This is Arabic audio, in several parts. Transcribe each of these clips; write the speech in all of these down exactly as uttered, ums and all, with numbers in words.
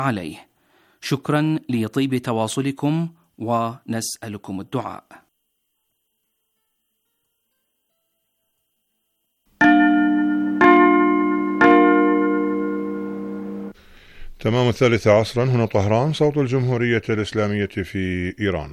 عليه. شكرا لطيب تواصلكم ونسألكم الدعاء. تمام الثالثة عصرا، هنا طهران، صوت الجمهورية الإسلامية في إيران.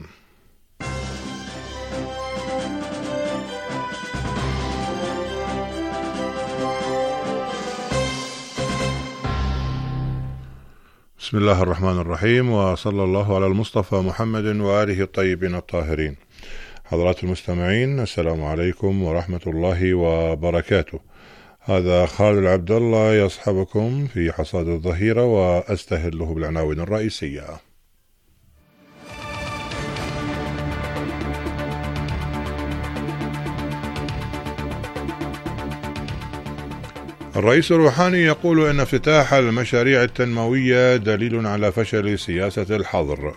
بسم الله الرحمن الرحيم، وصلى الله على المصطفى محمد وآله الطيبين الطاهرين. حضرات المستمعين، السلام عليكم ورحمة الله وبركاته. هذا خالد العبد الله يصحبكم في حصاد الظهيرة، وأستهله بالعناوين الرئيسية. الرئيس الروحاني يقول إن افتتاح المشاريع التنموية دليل على فشل سياسة الحظر.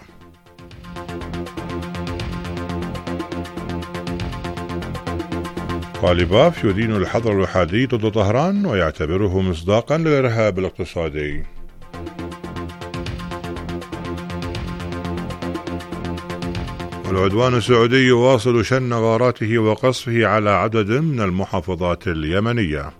قاليباف يدين الحظر الأحادي ضد طهران ويعتبره مصداقا للإرهاب الاقتصادي. العدوان السعودي يواصل شن غاراته وقصفه على عدد من المحافظات اليمنية.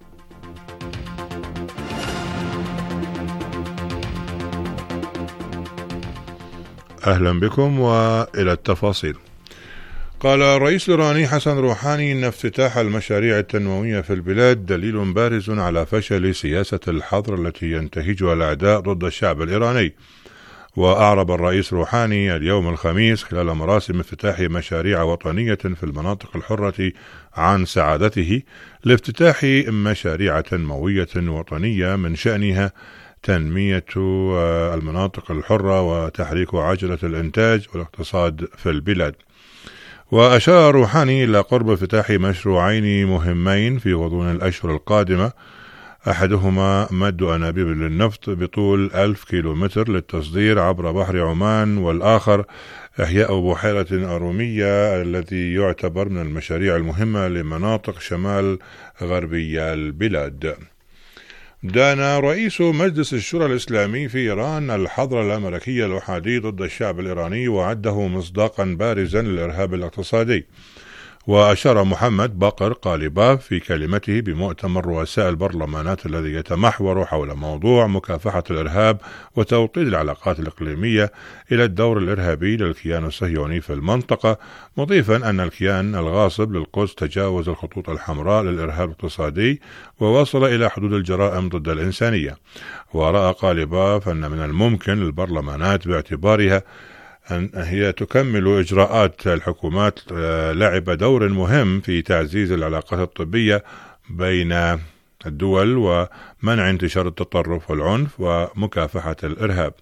أهلا بكم وإلى التفاصيل. قال الرئيس الإيراني حسن روحاني إن افتتاح المشاريع التنموية في البلاد دليل بارز على فشل سياسة الحظر التي ينتهجها الأعداء ضد الشعب الإيراني. وأعرب الرئيس روحاني اليوم الخميس خلال مراسم افتتاح مشاريع وطنية في المناطق الحرة عن سعادته لافتتاح مشاريع تنموية وطنية من شأنها تنمية المناطق الحرة وتحريك عجلة الإنتاج والاقتصاد في البلاد. وأشار روحاني إلى قرب افتتاح مشروعين مهمين في غضون الأشهر القادمة، أحدهما مد أنابيب للنفط بطول ألف كيلومتر للتصدير عبر بحر عمان، والآخر إحياء بحيرة أرومية الذي يعتبر من المشاريع المهمة لمناطق شمال غربي البلاد. دان رئيس مجلس الشورى الإسلامي في إيران الحظر الأمريكي الأحادي ضد الشعب الإيراني وعده مصداقا بارزا للإرهاب الاقتصادي. وأشار محمد باقر قاليباف في كلمته بمؤتمر رؤساء البرلمانات الذي يتمحور حول موضوع مكافحة الإرهاب وتوطيد العلاقات الإقليمية إلى الدور الإرهابي للكيان الصهيوني في المنطقة، مضيفا أن الكيان الغاصب للقدس تجاوز الخطوط الحمراء للإرهاب الاقتصادي ووصل إلى حدود الجرائم ضد الإنسانية. ورأى قاليباف أن من الممكن للبرلمانات باعتبارها أن هي تكمل إجراءات الحكومات لعب دور مهم في تعزيز العلاقات الطبية بين الدول ومنع انتشار التطرف والعنف ومكافحة الإرهاب.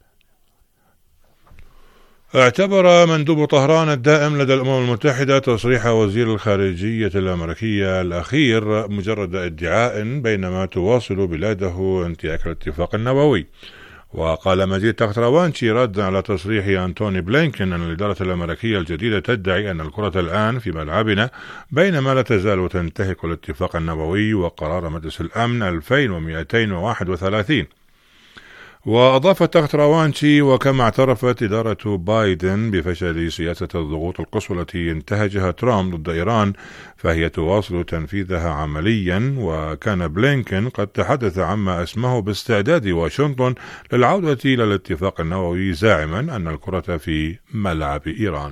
اعتبر مندوب طهران الدائم لدى الأمم المتحدة تصريح وزير الخارجية الأمريكية الأخير مجرد ادعاء بينما تواصل بلاده انتهاك الاتفاق النووي. وقال مجيد تختروانشي ردا على تصريح أنتوني بلينكن أن الإدارة الأمريكية الجديدة تدعي أن الكرة الآن في ملعبنا بينما لا تزال تنتهك الاتفاق النووي وقرار مجلس الأمن ألفين ومئتين وواحد وثلاثين. وأضاف تختروانشي وكما اعترفت إدارة بايدن بفشل سياسة الضغوط القصوى التي انتهجها ترامب ضد إيران فهي تواصل تنفيذها عمليا. وكان بلينكن قد تحدث عما اسمه باستعداد واشنطن للعودة إلى الاتفاق النووي زاعما أن الكرة في ملعب إيران.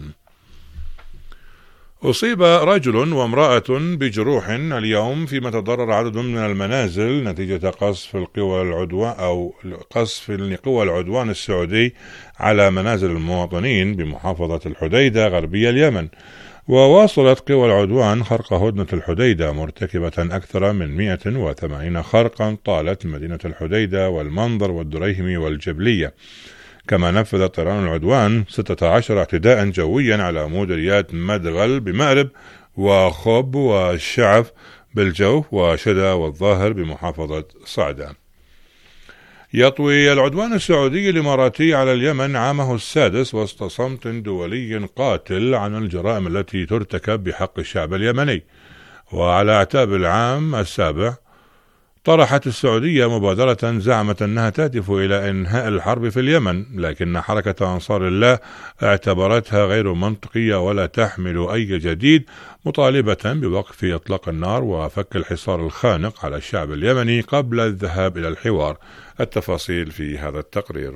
أصيب رجل وامرأة بجروح اليوم فيما تضرر عدد من المنازل نتيجة قصف القوى العدوان أو قصف القوى العدوان السعودي على منازل المواطنين بمحافظة الحديدة غربي اليمن. وواصلت قوى العدوان خرق هدنة الحديدة مرتكبة أكثر من مئة وثمانين خرقا طالت مدينة الحديدة والمنظر والدريهم والجبلية. كما نفذ طيران العدوان ستة عشر اعتداء جويا على مديريات مدغل بمأرب وخب والشعف بالجوف وشدا والظاهر بمحافظة صعدة. يطوي العدوان السعودي الإماراتي على اليمن عامه السادس وسط صمت دولي قاتل عن الجرائم التي ترتكب بحق الشعب اليمني. وعلى أعتاب العام السابع طرحت السعودية مبادرة زعمت أنها تهدف إلى إنهاء الحرب في اليمن، لكن حركة أنصار الله اعتبرتها غير منطقية ولا تحمل أي جديد، مطالبة بوقف إطلاق النار وفك الحصار الخانق على الشعب اليمني قبل الذهاب إلى الحوار. التفاصيل في هذا التقرير.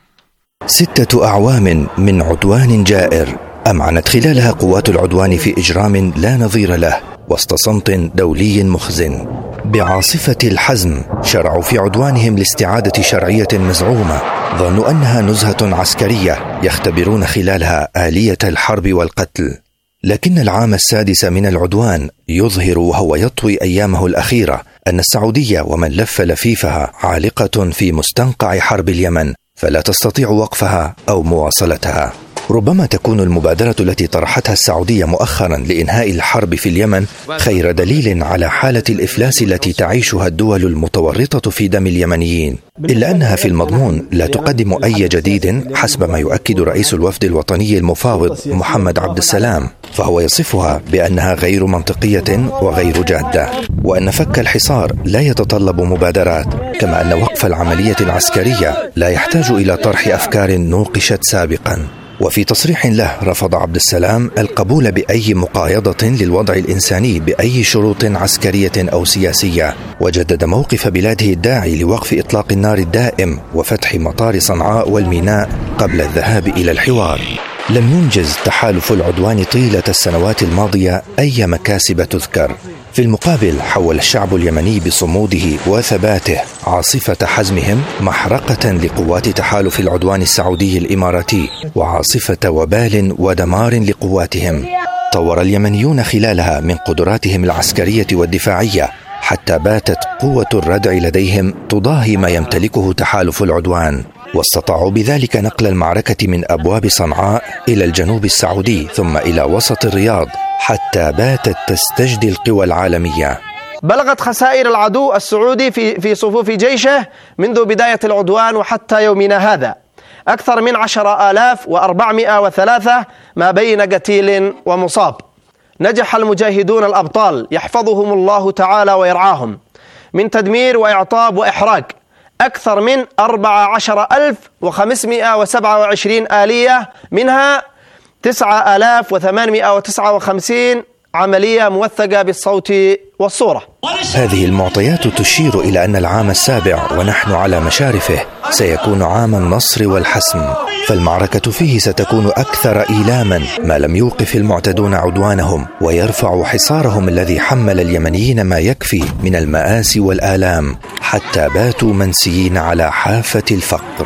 ستة أعوام من عدوان جائر أمعنت خلالها قوات العدوان في إجرام لا نظير له وسط صمت دولي مخزن. بعاصفة الحزم شرعوا في عدوانهم لاستعادة شرعية مزعومة ظنوا أنها نزهة عسكرية يختبرون خلالها آلية الحرب والقتل، لكن العام السادس من العدوان يظهر وهو يطوي أيامه الأخيرة أن السعودية ومن لف لفيفها عالقة في مستنقع حرب اليمن فلا تستطيع وقفها أو مواصلتها. ربما تكون المبادرة التي طرحتها السعودية مؤخرا لإنهاء الحرب في اليمن خير دليل على حالة الإفلاس التي تعيشها الدول المتورطة في دم اليمنيين، إلا أنها في المضمون لا تقدم أي جديد حسب ما يؤكد رئيس الوفد الوطني المفاوض محمد عبد السلام، فهو يصفها بأنها غير منطقية وغير جادة، وأن فك الحصار لا يتطلب مبادرات، كما أن وقف العملية العسكرية لا يحتاج إلى طرح أفكار نوقشت سابقا. وفي تصريح له رفض عبد السلام القبول بأي مقايضة للوضع الإنساني بأي شروط عسكرية أو سياسية، وجدد موقف بلاده الداعي لوقف إطلاق النار الدائم وفتح مطار صنعاء والميناء قبل الذهاب إلى الحوار. لم ينجز تحالف العدوان طيلة السنوات الماضية أي مكاسب تذكر. في المقابل حول الشعب اليمني بصموده وثباته عاصفة حزمهم محرقة لقوات تحالف العدوان السعودي الإماراتي وعاصفة وبال ودمار لقواتهم. طور اليمنيون خلالها من قدراتهم العسكرية والدفاعية حتى باتت قوة الردع لديهم تضاهي ما يمتلكه تحالف العدوان، واستطاعوا بذلك نقل المعركة من أبواب صنعاء إلى الجنوب السعودي ثم إلى وسط الرياض حتى باتت تستجدي القوى العالمية. بلغت خسائر العدو السعودي في في صفوف جيشه منذ بداية العدوان وحتى يومنا هذا أكثر من عشرة آلاف وأربعمائة وثلاثة ما بين قتيل ومصاب. نجح المجاهدون الأبطال يحفظهم الله تعالى ويرعاهم من تدمير وإعطاب وإحراق أكثر من أربعة عشر ألف وخمسمائة وسبعة وعشرين آلية، منها تسعة آلاف وثمانمائة وتسعة وخمسين عملية موثقة بالصوت والصورة. هذه المعطيات تشير إلى أن العام السابع ونحن على مشارفه سيكون عام النصر والحسم، فالمعركة فيه ستكون أكثر إيلاما ما لم يوقف المعتدون عدوانهم ويرفع حصارهم الذي حمل اليمنيين ما يكفي من المآسي والآلام حتى باتوا منسيين على حافة الفقر.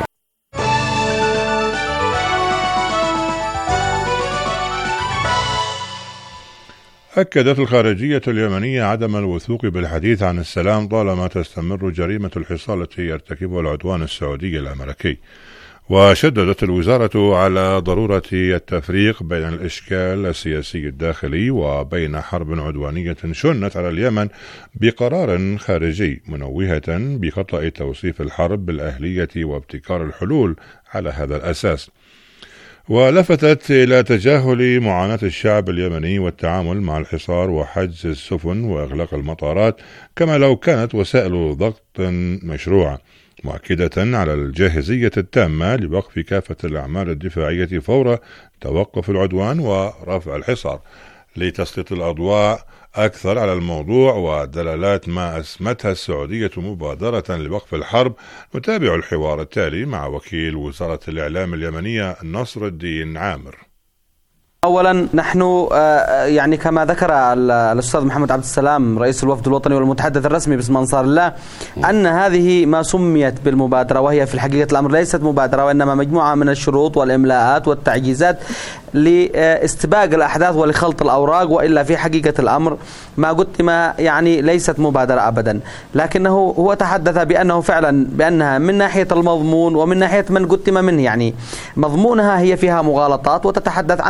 أكدت الخارجية اليمنية عدم الوثوق بالحديث عن السلام طالما تستمر جريمة الحصار التي يرتكبها العدوان السعودي الأمريكي، وشددت الوزارة على ضرورة التفريق بين الإشكال السياسي الداخلي وبين حرب عدوانية شنت على اليمن بقرار خارجي، منوهة بخطأ توصيف الحرب بالأهلية وابتكار الحلول على هذا الأساس. ولفتت إلى تجاهل معاناة الشعب اليمني والتعامل مع الحصار وحجز السفن وإغلاق المطارات كما لو كانت وسائل ضغط مشروعة، مؤكدة على الجاهزية التامة لوقف كافة الأعمال الدفاعية فور توقف العدوان ورفع الحصار. لتسليط الأضواء أكثر على الموضوع ودلالات ما أسمتها السعودية مبادرة لوقف الحرب، نتابع الحوار التالي مع وكيل وزارة الإعلام اليمنية نصر الدين عامر. أولا نحن يعني كما ذكر الأستاذ محمد عبد السلام رئيس الوفد الوطني والمتحدث الرسمي باسم أنصار الله أن هذه ما سميت بالمبادرة، وهي في الحقيقة الأمر ليست مبادرة وإنما مجموعة من الشروط والإملاءات والتعجيزات لاستباق الأحداث ولخلط الأوراق، وإلا في حقيقة الأمر ما قدم يعني ليست مبادرة أبدا، لكنه هو تحدث بأنه فعلا بأنها من ناحية المضمون ومن ناحية من قدم منه، يعني مضمونها هي فيها مغالطات وتتحدث عن القرار اثنين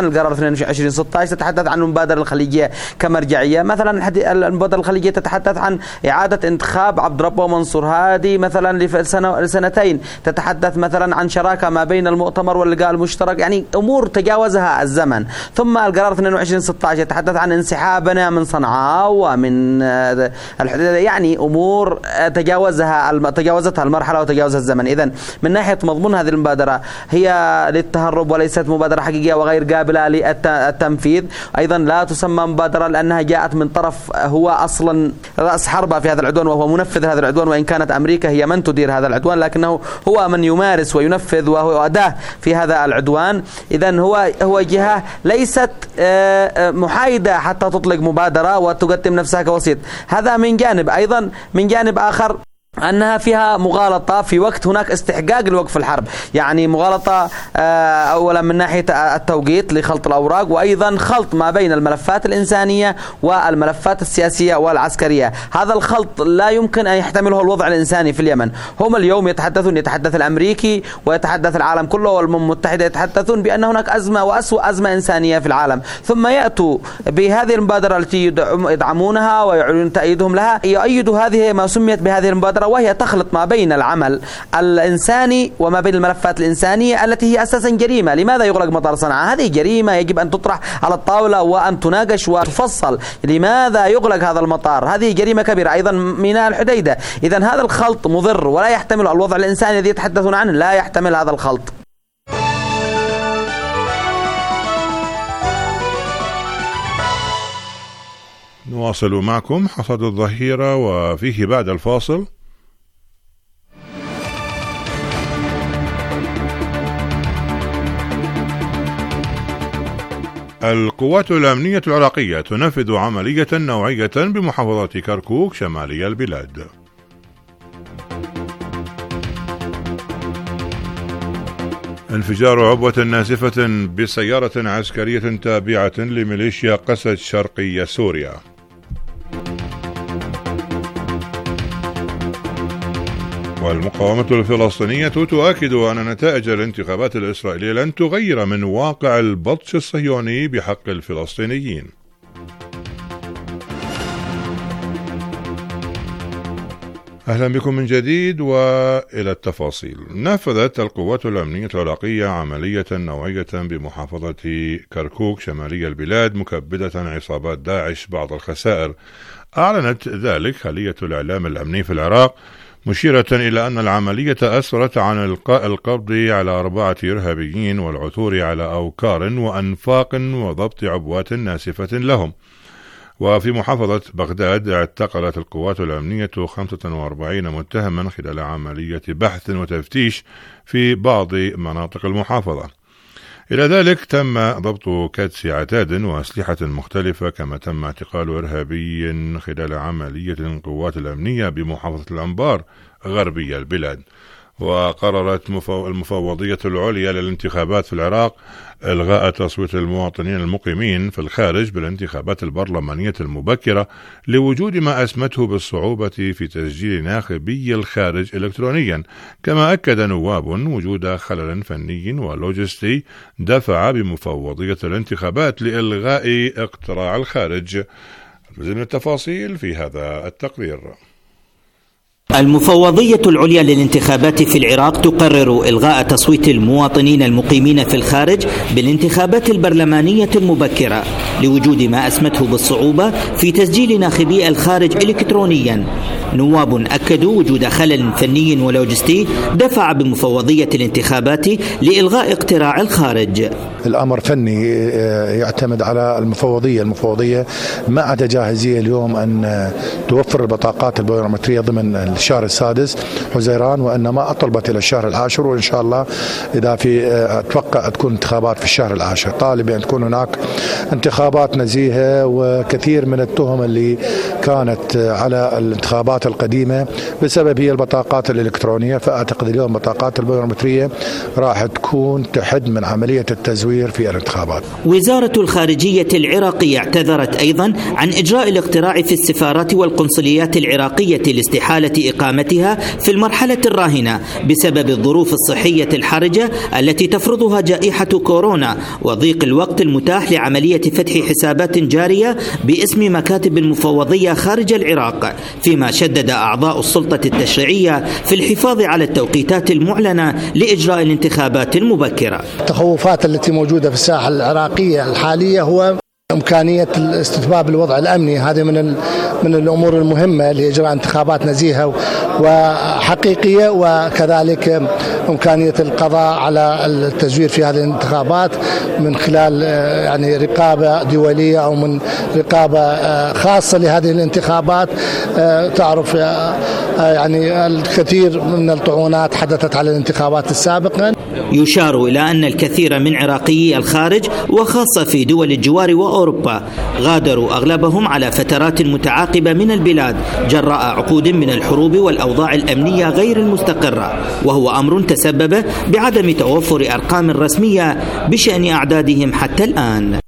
اثنين وعشرين ستة عشر تتحدث عن المبادرة الخليجية كمرجعية. مثلا المبادرة الخليجية تتحدث عن إعادة انتخاب عبد ربه منصور هادي مثلا لسنة لسنتين، تتحدث مثلا عن شراكة ما بين المؤتمر واللقاء المشترك، يعني أمور تجاوزها الزمن. ثم القرار اثنين وعشرين ستة عشر يتحدث عن انسحابنا من صنعاء ومن الحديدة، يعني أمور تجاوزها تجاوزتها المرحلة وتجاوزها الزمن. إذن من ناحية مضمون هذه المبادرة هي للتهرب وليست مبادرة حقيقية وغير قابلة للتنفيذ. أيضا لا تسمى مبادرة لأنها جاءت من طرف هو أصلا رأس حربة في هذا العدوان وهو منفذ هذا العدوان، وإن كانت أمريكا هي من تدير هذا العدوان لكنه هو من يمارس وينفذ وهو أداة في هذا العدوان. إذن هو هو جهة ليست محايدة حتى تطلق مبادرة وتقدم نفسها كوسيط. هذا من جانب. أيضا من جانب آخر أنها فيها مغالطة في وقت هناك استحقاق لوقف الحرب، يعني مغالطة أولا من ناحية التوقيت لخلط الأوراق، وأيضا خلط ما بين الملفات الإنسانية والملفات السياسية والعسكرية. هذا الخلط لا يمكن أن يحتمله الوضع الإنساني في اليمن. هم اليوم يتحدثون يتحدث الأمريكي ويتحدث العالم كله والأمم المتحدة يتحدثون بأن هناك أزمة وأسوأ أزمة إنسانية في العالم، ثم يأتوا بهذه المبادرة التي يدعمونها ويعلنون تأييدهم لها، يؤيدوا هذه ما سميت بهذه المبادرة، وهي تخلط ما بين العمل الإنساني وما بين الملفات الإنسانية التي هي أساسا جريمة. لماذا يغلق مطار صنعاء؟ هذه جريمة يجب أن تطرح على الطاولة وأن تناقش وتفصل. لماذا يغلق هذا المطار؟ هذه جريمة كبيرة. أيضا ميناء الحديدة. إذن هذا الخلط مضر ولا يحتمل الوضع الإنساني الذي يتحدثون عنه، لا يحتمل هذا الخلط. نواصل معكم حصاد الظهيرة وفيه بعد الفاصل. القوات الأمنية العراقية تنفذ عملية نوعية بمحافظة كركوك شمالي البلاد. انفجار عبوة ناسفة بسيارة عسكرية تابعة لميليشيا قسد شرقي سوريا. والمقاومة الفلسطينية تؤكد أن نتائج الانتخابات الإسرائيلية لن تغير من واقع البطش الصهيوني بحق الفلسطينيين. أهلا بكم من جديد وإلى التفاصيل. نفذت القوات الأمنية العراقية عملية نوعية بمحافظة كركوك شمالي البلاد مكبدة عصابات داعش بعض الخسائر. أعلنت ذلك خلية الإعلام الأمني في العراق، مشيرة إلى أن العملية أسفرت عن إلقاء القبض على أربعة إرهابيين والعثور على أوكار وأنفاق وضبط عبوات ناسفة لهم. وفي محافظة بغداد اعتقلت القوات الأمنية خمسة وأربعين متهما خلال عملية بحث وتفتيش في بعض مناطق المحافظة. إلى ذلك تم ضبط كدس عتاد وأسلحة مختلفة، كما تم اعتقال إرهابي خلال عملية القوات الأمنية بمحافظة الأنبار غربي البلاد. وقررت المفوضية العليا للانتخابات في العراق إلغاء تصويت المواطنين المقيمين في الخارج بالانتخابات البرلمانية المبكرة لوجود ما أسمته بالصعوبة في تسجيل ناخبي الخارج إلكترونيا. كما أكد نواب وجود خلل فني ولوجستي دفع بمفوضية الانتخابات لإلغاء اقتراع الخارج. المزيد من التفاصيل في هذا التقرير. المفوضية العليا للانتخابات في العراق تقرر إلغاء تصويت المواطنين المقيمين في الخارج بالانتخابات البرلمانية المبكرة لوجود ما أسمته بالصعوبة في تسجيل ناخبي الخارج إلكترونيا. نواب أكدوا وجود خلل فني ولوجستي دفع بمفوضية الانتخابات لإلغاء اقتراع الخارج. الأمر فني يعتمد على المفوضية المفوضية مع جاهزية اليوم أن توفر البطاقات البيومترية ضمن الشهر السادس حزيران، وإنما أطلبت إلى الشهر العاشر، وإن شاء الله إذا في أتوقع تكون انتخابات في الشهر العاشر. طالب أن تكون هناك انتخابات نزيهة، وكثير من التهم اللي كانت على الانتخابات القديمة بسبب هي البطاقات الإلكترونية، فأعتقد اليوم بطاقات البيومترية راح تكون تحد من عملية التزوير التزوير في الانتخابات. وزارة الخارجية العراقية اعتذرت أيضا عن إجراء الاقتراع في السفارات والقنصليات العراقية لاستحالة إقامتها في المرحلة الراهنة بسبب الظروف الصحية الحرجة التي تفرضها جائحة كورونا وضيق الوقت المتاح لعملية فتح حسابات جارية باسم مكاتب المفوضية خارج العراق، فيما شدد أعضاء السلطة التشريعية في الحفاظ على التوقيتات المعلنة لإجراء الانتخابات المبكرة. التخوفات التي موجودة في الساحة العراقية الحالية هو إمكانية الاستتباب الوضع الأمني، هذه من من الأمور المهمة لإجراء انتخابات نزيهة وحقيقية، وكذلك إمكانية القضاء على التزوير في هذه الانتخابات من خلال يعني رقابة دولية أو من رقابة خاصة لهذه الانتخابات. تعرف يعني الكثير من الطعونات حدثت على الانتخابات السابقة. يشار إلى أن الكثير من عراقيي الخارج وخاصة في دول الجوار وأوروبا غادروا أغلبهم على فترات متعاقبة من البلاد جراء عقود من الحروب والأوضاع الأمنية غير المستقرة، وهو أمر تسبب بعدم توفر أرقام رسمية بشأن أعدادهم حتى الآن.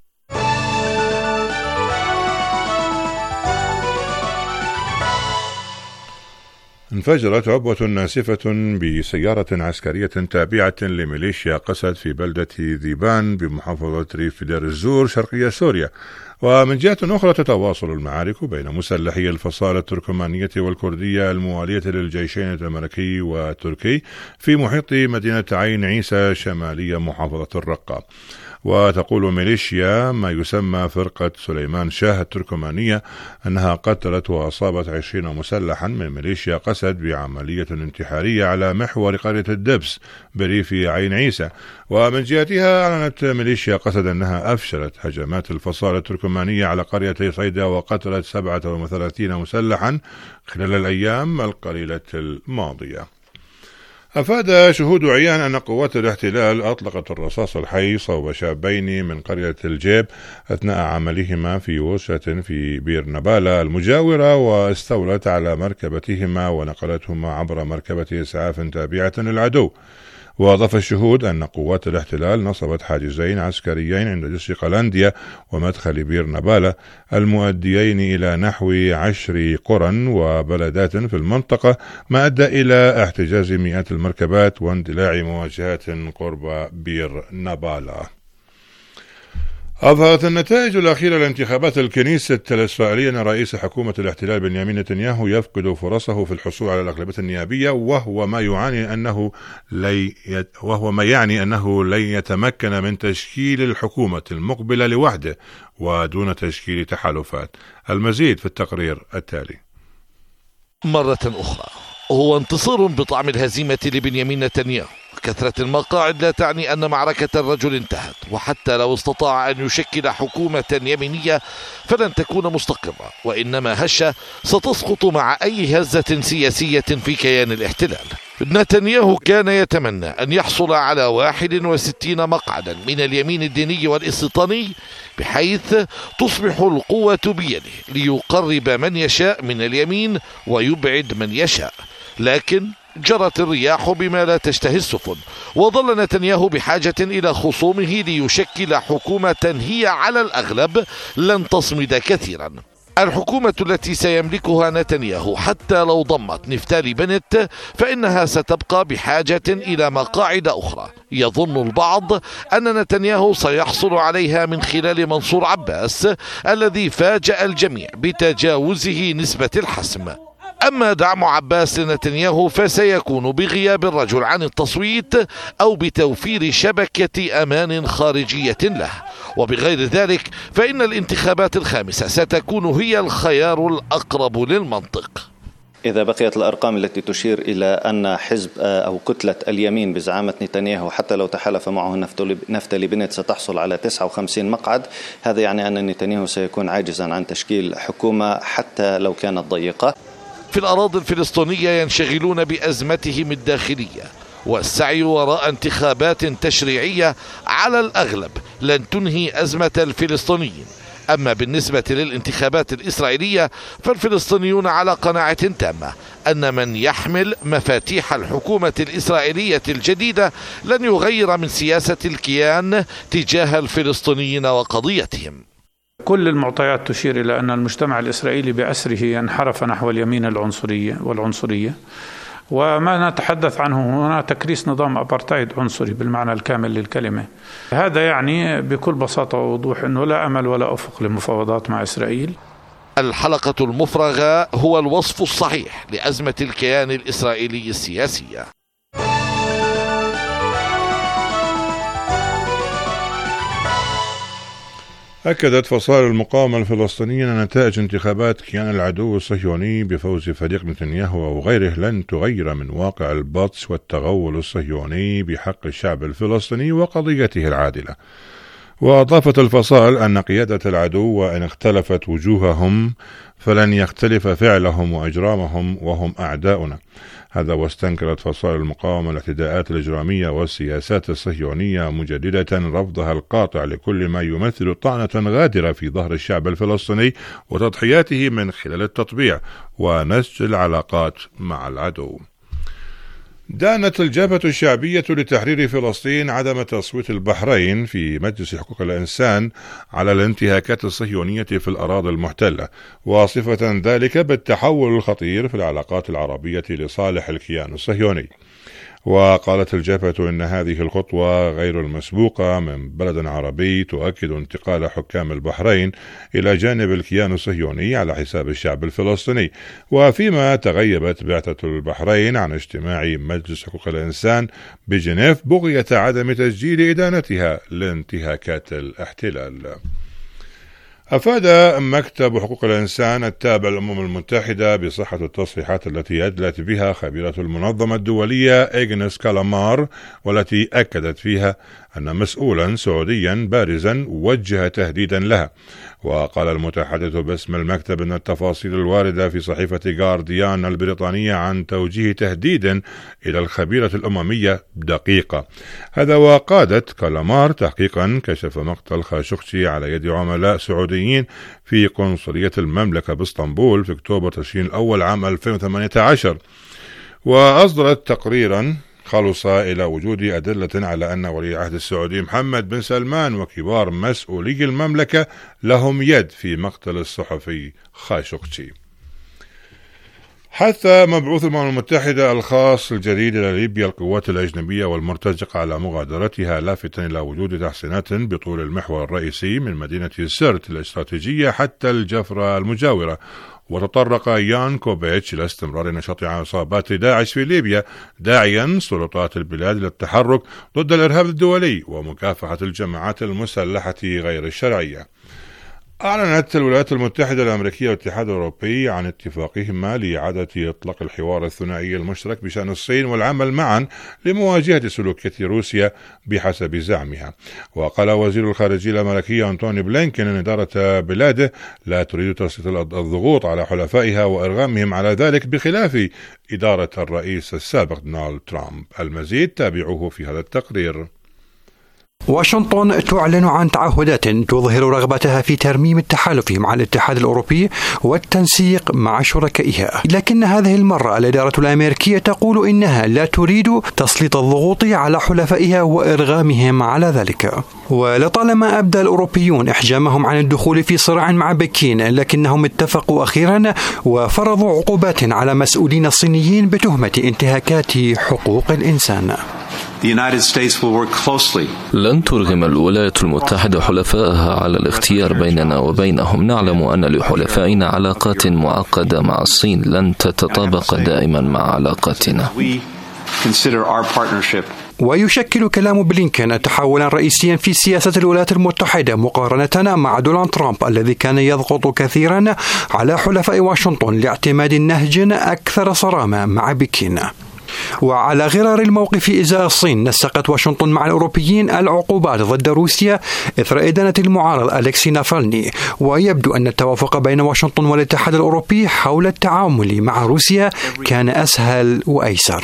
انفجرت عبوة ناسفة بسيارة عسكرية تابعة لميليشيا قسد في بلدة ذيبان بمحافظة ريف دير الزور شرقية سوريا. ومن جهة أخرى تتواصل المعارك بين مسلحي الفصائل التركمانية والكردية الموالية للجيشين الأمريكي والتركي في محيط مدينة عين عيسى شمالية محافظة الرقة. وتقول ميليشيا ما يسمى فرقة سليمان شاه التركمانية أنها قتلت وأصابت عشرين مسلحا من ميليشيا قسد بعملية انتحارية على محور قرية الدبس بريف عين عيسى. ومن جهتها أعلنت ميليشيا قسد أنها أفشلت هجمات الفصائل التركمانية على قرية صيدا وقتلت سبعة وثلاثين مسلحا خلال الأيام القليلة الماضية. أفاد شهود عيان أن قوات الاحتلال أطلقت الرصاص الحي صوب شابين من قرية الجيب أثناء عملهما في ورشة في بير نبالة المجاورة، واستولت على مركبتهما ونقلتهما عبر مركبة إسعاف تابعة للعدو. وأضاف الشهود أن قوات الاحتلال نصبت حاجزين عسكريين عند جسر قلانديا ومدخل بير نبالة المؤديين إلى نحو عشر قرى وبلدات في المنطقة، ما أدى إلى احتجاز مئات المركبات واندلاع مواجهات قرب بير نبالة. أظهرت النتائج الأخيرة لانتخابات الكنيسة الإسرائيلية أن رئيس حكومة الاحتلال بنيامين نتنياهو يفقد فرصه في الحصول على الأغلبية النيابية، وهو ما يعني أنه لي وهو ما يعني أنه لن يتمكن من تشكيل الحكومة المقبلة لوحده ودون تشكيل تحالفات. المزيد في التقرير التالي. مرة أخرى هو انتصار بطعم الهزيمة لبنيامين نتنياهو. كثرة المقاعد لا تعني أن معركة الرجل انتهت، وحتى لو استطاع أن يشكل حكومة يمينية فلن تكون مستقرة، وإنما هشة ستسقط مع أي هزة سياسية في كيان الاحتلال. نتنياهو كان يتمنى أن يحصل على واحد وستين مقعدا من اليمين الديني والاستيطاني بحيث تصبح القوة بيده ليقرب من يشاء من اليمين ويبعد من يشاء، لكن جرت الرياح بما لا تشتهي السفن، وظل نتنياهو بحاجة إلى خصومه ليشكل حكومة هي على الأغلب لن تصمد كثيرا. الحكومة التي سيملكها نتنياهو حتى لو ضمت نفتالي بنت فإنها ستبقى بحاجة إلى مقاعد أخرى. يظن البعض أن نتنياهو سيحصل عليها من خلال منصور عباس الذي فاجأ الجميع بتجاوزه نسبة الحسم. أما دعم عباس لنتنياهو فسيكون بغياب الرجل عن التصويت أو بتوفير شبكة أمان خارجية له، وبغير ذلك فإن الانتخابات الخامسة ستكون هي الخيار الأقرب للمنطق. إذا بقيت الأرقام التي تشير إلى أن حزب أو كتلة اليمين بزعامة نتنياهو حتى لو تحالف معه نفتالي بنت ستحصل على تسعة وخمسين مقعد، هذا يعني أن نتنياهو سيكون عاجزا عن تشكيل حكومة حتى لو كانت ضيقة. في الأراضي الفلسطينية ينشغلون بأزمتهم الداخلية، والسعي وراء انتخابات تشريعية على الأغلب لن تنهي أزمة الفلسطينيين أما بالنسبة للانتخابات الإسرائيلية فالفلسطينيون على قناعة تامة أن من يحمل مفاتيح الحكومة الإسرائيلية الجديدة لن يغير من سياسة الكيان تجاه الفلسطينيين وقضيتهم. كل المعطيات تشير إلى أن المجتمع الإسرائيلي بأسره انحرف نحو اليمين العنصرية والعنصرية، وما نتحدث عنه هنا تكريس نظام أبارتايد عنصري بالمعنى الكامل للكلمة. هذا يعني بكل بساطة ووضوح أنه لا أمل ولا أفق لمفاوضات مع إسرائيل. الحلقة المفرغة هو الوصف الصحيح لأزمة الكيان الإسرائيلي السياسية. أكدت فصائل المقاومة الفلسطينية أن نتائج انتخابات كيان العدو الصهيوني بفوز فريق نتنياهو أو غيره لن تغير من واقع البطش والتغول الصهيوني بحق الشعب الفلسطيني وقضيته العادلة. وأضافت الفصائل أن قيادة العدو وإن اختلفت وجوههم فلن يختلف فعلهم وإجرامهم وهم أعداؤنا. هذا واستنكرت فصائل المقاومة الاعتداءات الإجرامية والسياسات الصهيونية، مجددة رفضها القاطع لكل ما يمثل طعنة غادرة في ظهر الشعب الفلسطيني وتضحياته من خلال التطبيع ونسج العلاقات مع العدو. دانت الجبهة الشعبية لتحرير فلسطين عدم تصويت البحرين في مجلس حقوق الإنسان على الانتهاكات الصهيونية في الأراضي المحتلة، واصفة ذلك بالتحول الخطير في العلاقات العربية لصالح الكيان الصهيوني. وقالت الجبهة إن هذه الخطوة غير المسبوقة من بلد عربي تؤكد انتقال حكام البحرين إلى جانب الكيان الصهيوني على حساب الشعب الفلسطيني، وفيما تغيبت بعثة البحرين عن اجتماع مجلس حقوق الإنسان بجنيف بغية عدم تسجيل إدانتها لانتهاكات الاحتلال. أفاد مكتب حقوق الإنسان التابع للأمم المتحدة بصحة التصريحات التي أدلت بها خبيرة المنظمة الدولية إغنس كالامار، والتي أكدت فيها أن مسؤولا سعوديا بارزا وجه تهديدا لها. وقال المتحدث باسم المكتب أن التفاصيل الواردة في صحيفة غارديان البريطانية عن توجيه تهديد إلى الخبيرة الأممية دقيقة. هذا وقادت كالامار تحقيقا كشف مقتل خاشقجي على يد عملاء سعوديين في قنصلية المملكة باسطنبول في أكتوبر تشرين الأول عام ألفين وثمانية عشر، وأصدرت تقريرا خلص إلى وجود أدلة على أن ولي العهد السعودي محمد بن سلمان وكبار مسؤولي المملكة لهم يد في مقتل الصحفي خاشقجي. حث مبعوث الأمم المتحدة الخاص الجديد إلى ليبيا القوات الأجنبية والمرتزقة على مغادرتها، لافتا إلى وجود تحسينات بطول المحور الرئيسي من مدينة سرت الاستراتيجية حتى الجفرة المجاورة. وتطرق يان كوفيتش إلى استمرار نشاط عصابات داعش في ليبيا، داعيا سلطات البلاد للتحرك ضد الإرهاب الدولي ومكافحة الجماعات المسلحة غير الشرعية. أعلنت الولايات المتحدة الأمريكية والاتحاد الأوروبي عن اتفاقهما لإعادة إطلاق الحوار الثنائي المشترك بشأن الصين والعمل معا لمواجهة سلوكية روسيا بحسب زعمها. وقال وزير الخارجية الأمريكي أنتوني بلينكين أن إدارة بلاده لا تريد تسليط الضغوط على حلفائها وإرغامهم على ذلك بخلاف إدارة الرئيس السابق دونالد ترامب. المزيد تابعوه في هذا التقرير. واشنطن تعلن عن تعهدات تظهر رغبتها في ترميم التحالف مع الاتحاد الأوروبي والتنسيق مع شركائها، لكن هذه المرة الإدارة الأمريكية تقول إنها لا تريد تسليط الضغوط على حلفائها وإرغامهم على ذلك. ولطالما أبدى الأوروبيون إحجامهم عن الدخول في صراع مع بكين، لكنهم اتفقوا أخيرا وفرضوا عقوبات على مسؤولين الصينيين بتهمة انتهاكات حقوق الإنسان. لن ترغم الولايات المتحدة حلفائها على الاختيار بيننا وبينهم. نعلم أن لحلفائنا علاقات معقدة مع الصين لن تتطابق دائما مع علاقاتنا. ويشكل كلام بلينكين تحولا رئيسيا في سياسة الولايات المتحدة مقارنة مع دونالد ترامب الذي كان يضغط كثيرا على حلفاء واشنطن لاعتماد نهج أكثر صرامة مع بكين. وعلى غرار الموقف إزاء الصين نسقت واشنطن مع الأوروبيين العقوبات ضد روسيا إثر إدانة المعارض أليكسي نافالني. ويبدو أن التوافق بين واشنطن والاتحاد الأوروبي حول التعامل مع روسيا كان أسهل وأيسر.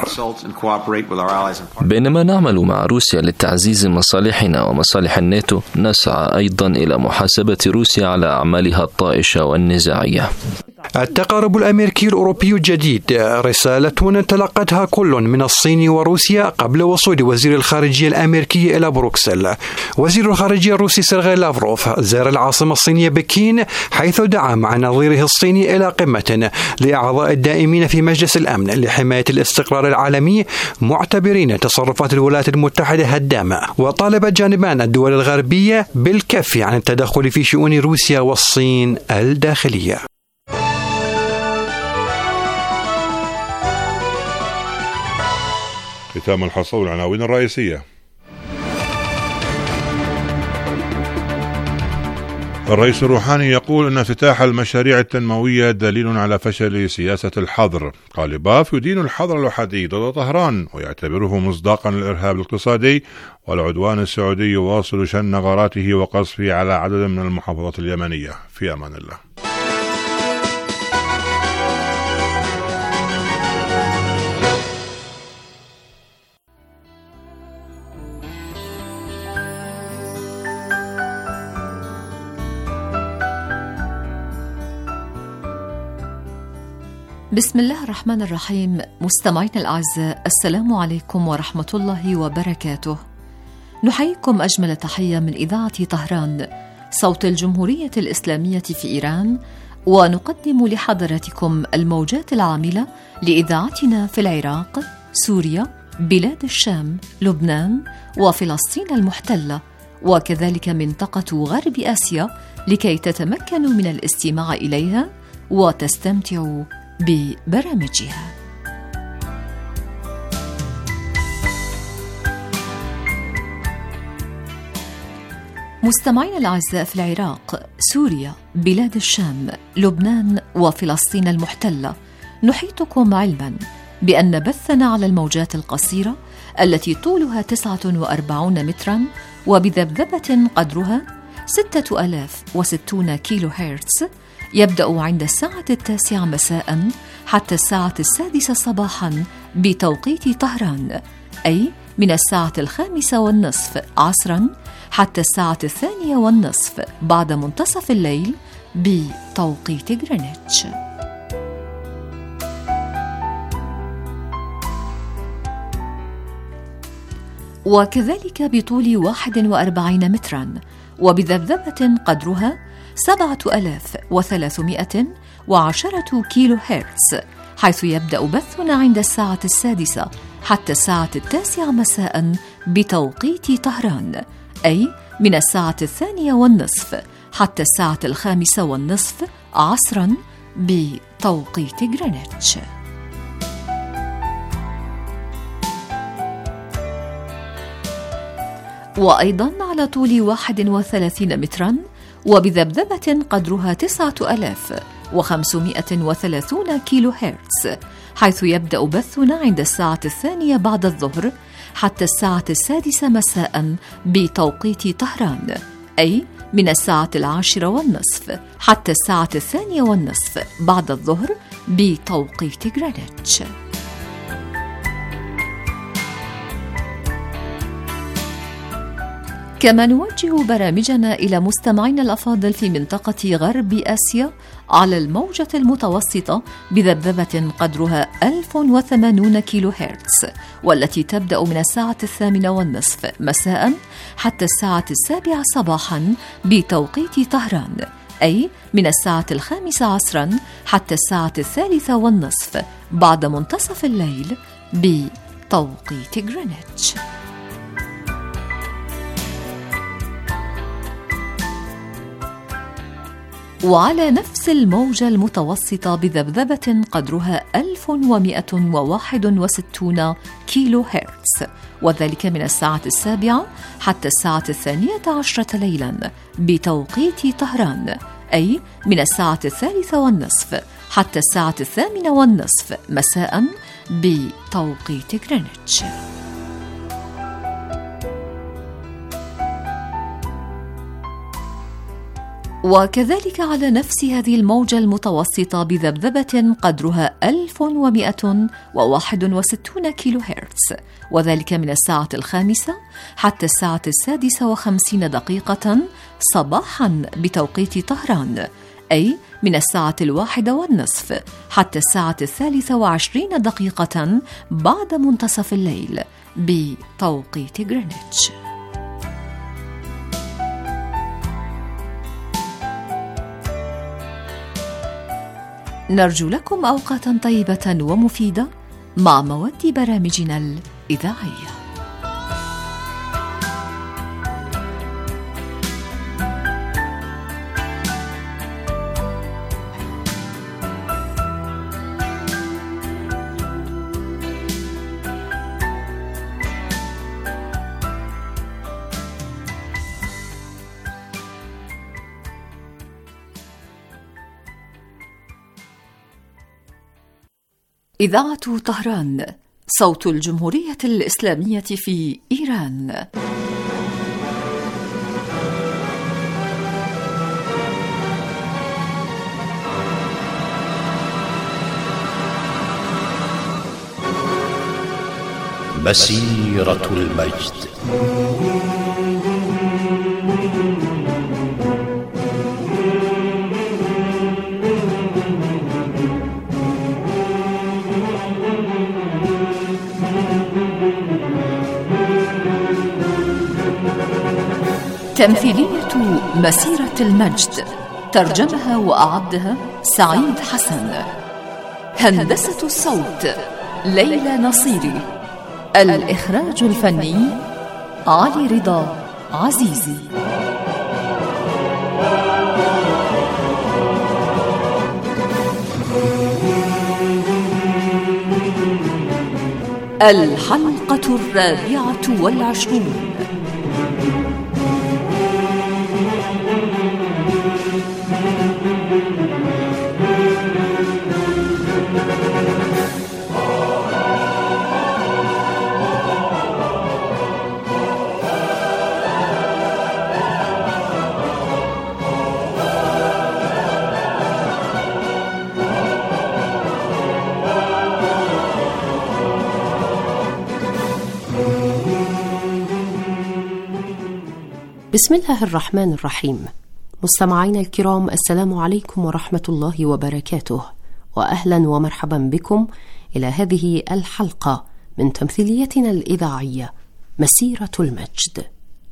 بينما نعمل مع روسيا لتعزيز مصالحنا ومصالح الناتو، نسعى أيضا إلى محاسبة روسيا على أعمالها الطائشة والنزاعية. التقارب الأمريكي الأوروبي الجديد رسالة تلقتها كل من الصين وروسيا قبل وصول وزير الخارجية الأمريكي إلى بروكسل. وزير الخارجية الروسي سيرغي لافروف زار العاصمة الصينية بكين، حيث دعا مع نظيره الصيني إلى قمة لأعضاء الدائمين في مجلس الأمن لحماية الاستقرار العالمي، معتبرين تصرفات الولايات المتحدة هدامة. وطالب جانبان الدول الغربية بالكف عن التدخل في شؤون روسيا والصين الداخلية. ختام الحصول العناوين الرئيسية. الرئيس الروحاني يقول أن افتتاح المشاريع التنموية دليل على فشل سياسة الحظر. قالباف يدين الحظر الأحادي ضد طهران ويعتبره مصداقا للإرهاب الاقتصادي، والعدوان السعودي يواصل شن غاراته وقصفه على عدد من المحافظات اليمنية. في أمان الله. بسم الله الرحمن الرحيم. مستمعينا الأعزاء، السلام عليكم ورحمة الله وبركاته. نحييكم أجمل تحية من إذاعة طهران، صوت الجمهورية الإسلامية في إيران، ونقدم لحضراتكم الموجات العاملة لإذاعتنا في العراق، سوريا، بلاد الشام، لبنان، وفلسطين المحتلة، وكذلك منطقة غرب آسيا، لكي تتمكنوا من الاستماع إليها وتستمتعوا ببرامجها. مستمعينا الأعزاء، في العراق، سوريا، بلاد الشام، لبنان، وفلسطين المحتلة، نحيطكم علما بأن بثنا على الموجات القصيرة التي طولها تسعة وأربعين مترا وبذبذبة قدرها ستة آلاف وستون كيلو هرتز، يبدأ عند الساعة التاسعة مساء حتى الساعة السادسة صباحا بتوقيت طهران، أي من الساعة الخامسة والنصف عصرا حتى الساعة الثانية والنصف بعد منتصف الليل بتوقيت غرينتش. وكذلك بطول واحد وأربعين مترا وبذبذبة قدرها سبعة آلاف وثلاثمائة وعشرة كيلو هرتز، حيث يبدأ بثنا عند الساعة السادسة حتى الساعة التاسعة مساء بتوقيت طهران، أي من الساعة الثانية والنصف حتى الساعة الخامسة والنصف عصرا بتوقيت غرينتش. وأيضا على طول واحد وثلاثين مترا وبذبذبة قدرها تسعة آلاف وخمسمائة وثلاثون كيلو هرتز، حيث يبدأ بثنا عند الساعة الثانية بعد الظهر حتى الساعة السادسة مساء بتوقيت طهران، أي من الساعة العاشرة والنصف حتى الساعة الثانية والنصف بعد الظهر بتوقيت غرينتش. كما نوجه برامجنا إلى مستمعينا الأفاضل في منطقة غرب آسيا على الموجة المتوسطة بذبذبة قدرها ألف وثمانين كيلو هرتز، والتي تبدأ من الساعة الثامنة والنصف مساء حتى الساعة السابعة صباحا بتوقيت طهران، أي من الساعة الخامسة عصرا حتى الساعة الثالثة والنصف بعد منتصف الليل بتوقيت غرينتش. وعلى نفس الموجة المتوسطة بذبذبة قدرها ألف ومائة وواحد وستين كيلو هرتز، وذلك من الساعة السابعة حتى الساعة الثانية عشرة ليلا بتوقيت طهران، أي من الساعة الثالثة والنصف حتى الساعة الثامنة والنصف مساء بتوقيت غرينتش. وكذلك على نفس هذه الموجة المتوسطة بذبذبة قدرها ألف ومئة وواحد وستون كيلو هرتز، وذلك من الساعة الخامسة حتى الساعة السادسة وخمسين دقيقة صباحا بتوقيت طهران، أي من الساعة الواحدة والنصف حتى الساعة الثالثة وعشرين دقيقة بعد منتصف الليل بتوقيت غرينتش. نرجو لكم أوقاتا طيبة ومفيدة مع مواد برامجنا الإذاعية. إذاعة طهران، صوت الجمهورية الإسلامية في إيران. مسيرة المجد. تمثيلية مسيرة المجد، ترجمها وأعدها سعيد حسن. هندسة الصوت ليلى نصيري. الإخراج الفني علي رضا عزيزي. الحلقة الرابعة والعشرون. بسم الله الرحمن الرحيم. مستمعينا الكرام، السلام عليكم ورحمة الله وبركاته، وأهلا ومرحبا بكم إلى هذه الحلقة من تمثيليتنا الإذاعية مسيرة المجد.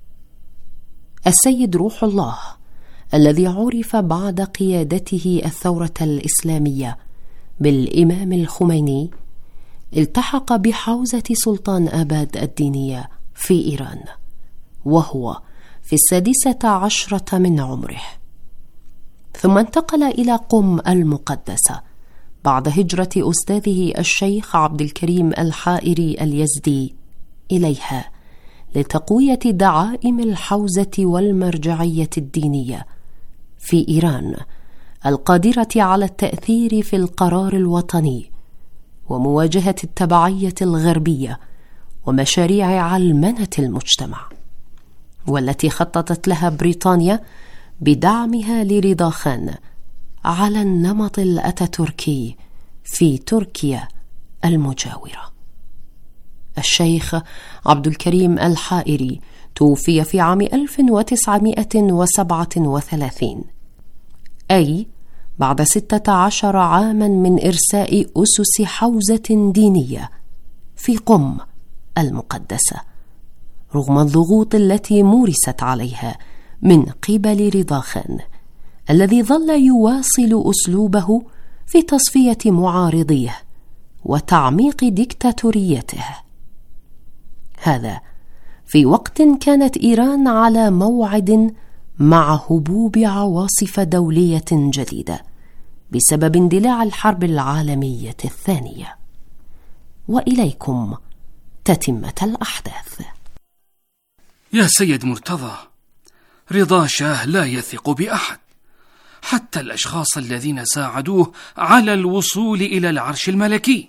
السيد روح الله الذي عرف بعد قيادته الثورة الإسلامية بالإمام الخميني التحق بحوزة سلطان آباد الدينية في إيران، وهو في السادسة عشرة من عمره، ثم انتقل إلى قم المقدسة بعد هجرة أستاذه الشيخ عبد الكريم الحائري اليزدي إليها لتقوية دعائم الحوزة والمرجعية الدينية في إيران القادرة على التأثير في القرار الوطني ومواجهة التبعية الغربية ومشاريع علمنة المجتمع، والتي خططت لها بريطانيا بدعمها لرضا خان على النمط الأتاتوركي في تركيا المجاورة. الشيخ عبد الكريم الحائري توفي في عام ألف وتسعمائة وسبعة وثلاثين، أي بعد ستة عشر عاما من إرساء أسس حوزة دينية في قم المقدسة، رغم الضغوط التي مورست عليها من قبل رضا خان الذي ظل يواصل أسلوبه في تصفية معارضيه وتعميق ديكتاتوريته. هذا في وقت كانت إيران على موعد مع هبوب عواصف دولية جديدة بسبب اندلاع الحرب العالمية الثانية. وإليكم تتمة الأحداث. يا سيد مرتضى، رضا شاه لا يثق بأحد، حتى الأشخاص الذين ساعدوه على الوصول إلى العرش الملكي.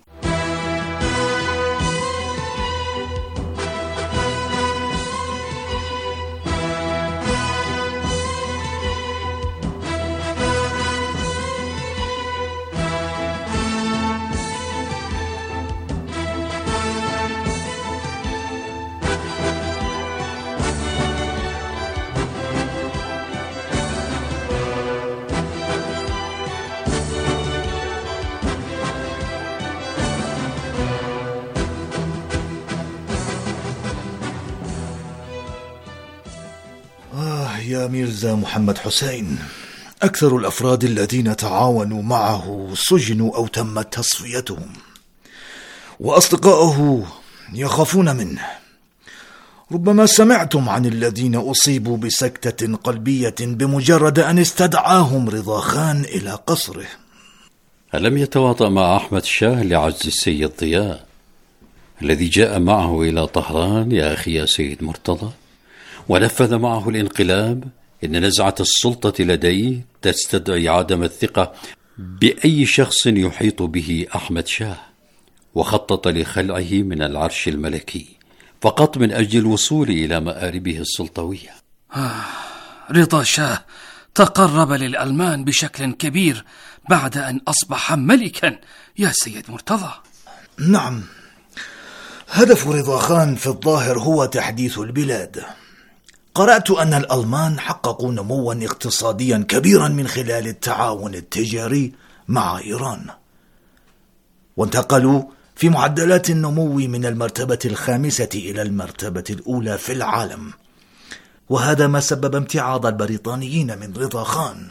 يا ميرزا محمد حسين، أكثر الأفراد الذين تعاونوا معه سجنوا أو تمت تصفيتهم، وأصدقائه يخافون منه. ربما سمعتم عن الذين أصيبوا بسكتة قلبية بمجرد أن استدعاهم رضا خان إلى قصره. ألم يتواطأ مع أحمد شاه لعزل السيد ضياء الذي جاء معه إلى طهران يا أخي يا سيد مرتضى، ونفذ معه الانقلاب؟ إن نزعة السلطة لديه تستدعي عدم الثقة بأي شخص يحيط به أحمد شاه، وخطط لخلعه من العرش الملكي فقط من أجل الوصول إلى مآربه السلطوية. آه، رضا شاه تقرب للألمان بشكل كبير بعد أن أصبح ملكا يا سيد مرتضى. نعم، هدف رضا خان في الظاهر هو تحديث البلاد. قرأت أن الألمان حققوا نموا اقتصاديا كبيرا من خلال التعاون التجاري مع إيران، وانتقلوا في معدلات النمو من المرتبة الخامسة إلى المرتبة الأولى في العالم، وهذا ما سبب امتعاض البريطانيين من رضا خان.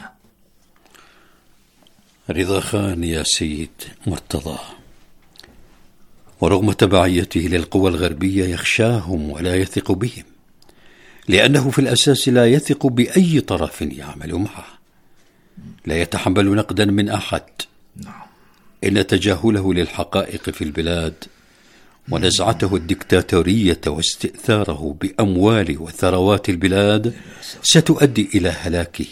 رضا خان يا سيد مرتضى، ورغم تبعيته للقوى الغربية يخشاهم ولا يثق بهم، لأنه في الأساس لا يثق بأي طرف يعمل معه، لا يتحمل نقدا من أحد. إن تجاهله للحقائق في البلاد ونزعته الدكتاتورية واستئثاره بأموال وثروات البلاد ستؤدي إلى هلاكه.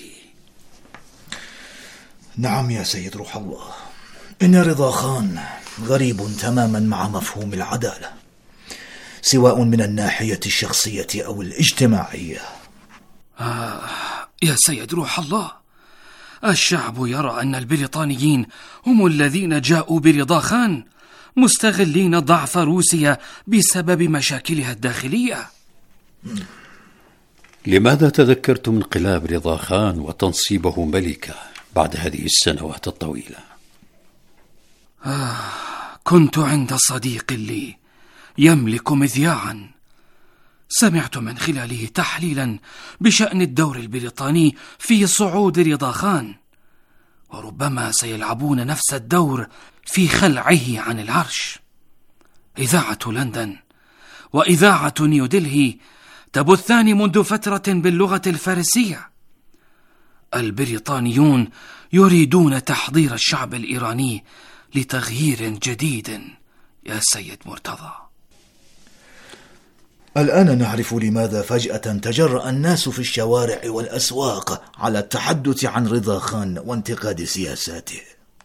نعم يا سيد روح الله، إن رضا خان غريب تماما مع مفهوم العدالة، سواء من الناحية الشخصية أو الاجتماعية. آه يا سيد روح الله، الشعب يرى أن البريطانيين هم الذين جاءوا برضا خان، مستغلين ضعف روسيا بسبب مشاكلها الداخلية. لماذا تذكرتم انقلاب رضا خان وتنصيبه ملكا بعد هذه السنوات الطويلة؟ آه كنت عند صديق لي يملك مذياعا، سمعت من خلاله تحليلا بشأن الدور البريطاني في صعود رضا خان، وربما سيلعبون نفس الدور في خلعه عن العرش. إذاعة لندن وإذاعة نيودلهي تبثان منذ فترة باللغة الفارسية. البريطانيون يريدون تحضير الشعب الإيراني لتغيير جديد يا سيد مرتضى. الآن نعرف لماذا فجأة تجرأ الناس في الشوارع والأسواق على التحدث عن رضا خان وانتقاد سياساته.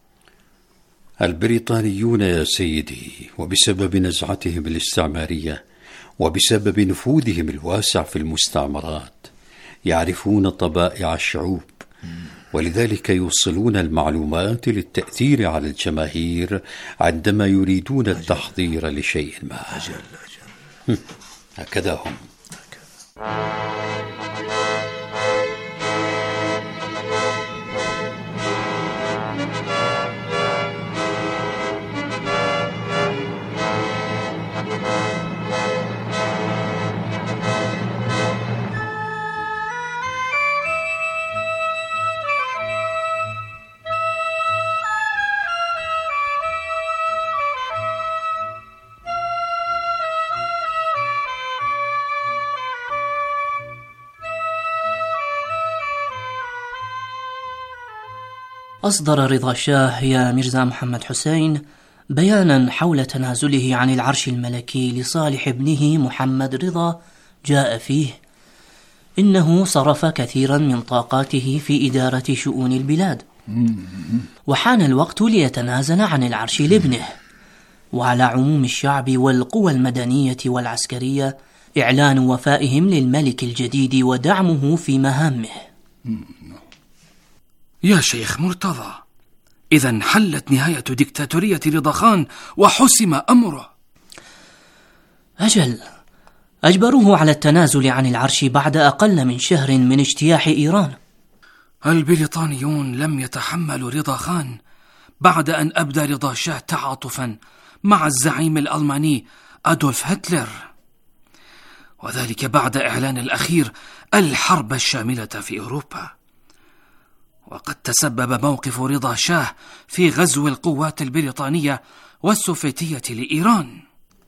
البريطانيون يا سيدي، وبسبب نزعتهم الاستعمارية وبسبب نفوذهم الواسع في المستعمرات، يعرفون طبائع الشعوب، ولذلك يوصلون المعلومات للتأثير على الجماهير عندما يريدون التحضير لشيء ما. أجل أجل. هكذا هم. أصدر رضا شاه يا ميرزا محمد حسين بيانا حول تنازله عن العرش الملكي لصالح ابنه محمد رضا، جاء فيه: إنه صرف كثيرا من طاقاته في إدارة شؤون البلاد، وحان الوقت ليتنازل عن العرش لابنه. وعلى عموم الشعب والقوى المدنية والعسكرية إعلان وفائهم للملك الجديد ودعمه في مهامه. يا شيخ مرتضى، إذا حلت نهاية ديكتاتورية رضا خان وحسم أمره. أجل، أجبروه على التنازل عن العرش بعد أقل من شهر من اجتياح إيران. البريطانيون لم يتحملوا رضا خان بعد أن أبدى رضا شاه تعاطفا مع الزعيم الألماني أدولف هتلر، وذلك بعد إعلان الأخير الحرب الشاملة في أوروبا. وقد تسبب موقف رضا شاه في غزو القوات البريطانية والسوفيتية لإيران.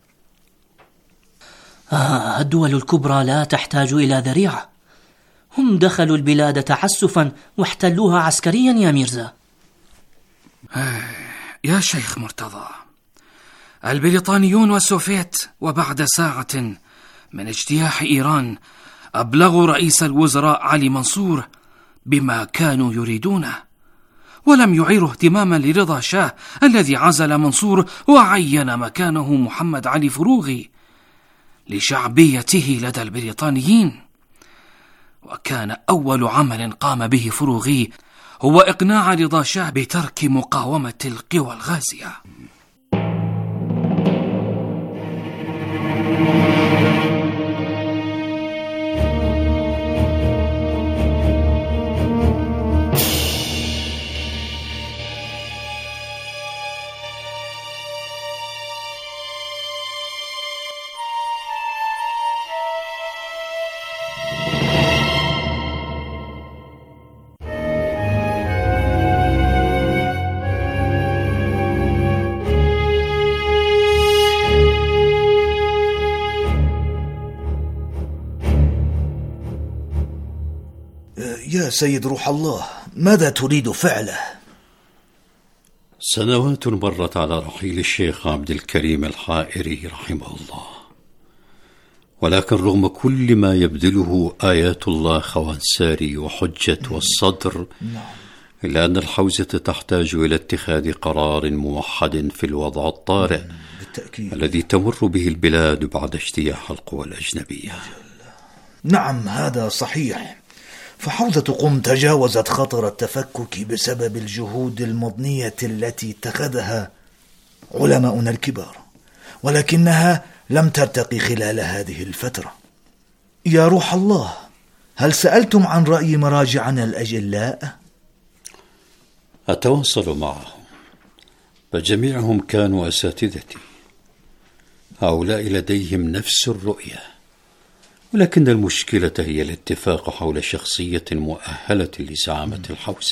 آه الدول الكبرى لا تحتاج إلى ذريعة، هم دخلوا البلاد تعسفا واحتلوها عسكريا يا ميرزا. آه يا شيخ مرتضى، البريطانيون والسوفيت وبعد ساعة من اجتياح إيران أبلغوا رئيس الوزراء علي منصور بما كانوا يريدونه، ولم يعيروا اهتماما لرضا شاه الذي عزل منصور وعين مكانه محمد علي فروغي لشعبيته لدى البريطانيين. وكان أول عمل قام به فروغي هو إقناع رضا شاه بترك مقاومة القوى الغازية. يا سيد روح الله، ماذا تريد فعله؟ سنوات مرت على رحيل الشيخ عبد الكريم الحائري رحمه الله، ولكن رغم كل ما يبذله آيات الله خوانساري وحجة والصدر، إلا أن الحوزة تحتاج إلى اتخاذ قرار موحد في الوضع الطارئ بالتأكيد الذي تمر به البلاد بعد اجتياح القوى الأجنبية. نعم هذا صحيح، فحوزة قم تجاوزت خطر التفكك بسبب الجهود المضنية التي اتخذها علماؤنا الكبار، ولكنها لم ترتقي خلال هذه الفترة. يا روح الله، هل سألتم عن رأي مراجعنا الأجلاء؟ أتواصل معهم، فجميعهم كانوا أساتذتي. هؤلاء لديهم نفس الرؤية، ولكن المشكلة هي الاتفاق حول شخصية مؤهلة لزعامة الحوزة.